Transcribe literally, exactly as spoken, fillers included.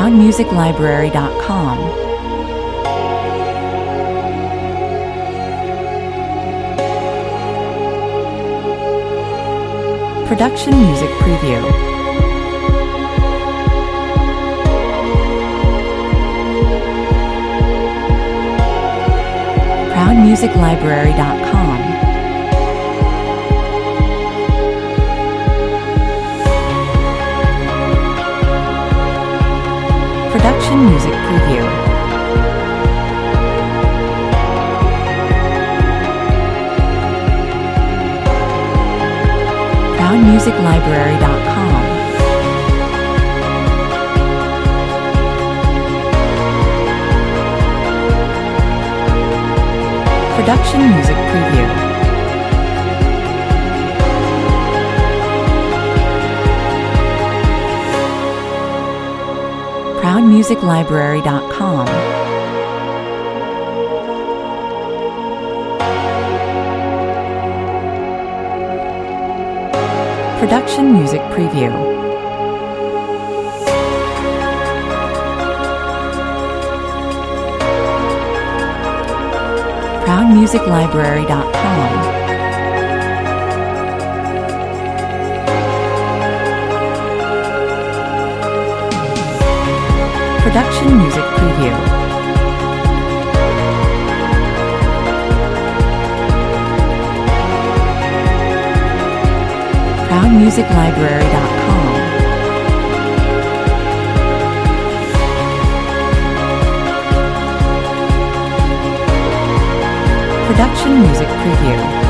proud music library dot com. Production Music Preview. proud music library dot com. Production Music Preview. proud music library dot com. Production Music Preview. proud music library dot com. Production Music Preview. proud music library dot com. Production Music Preview. proud music library dot com. Production Music Preview.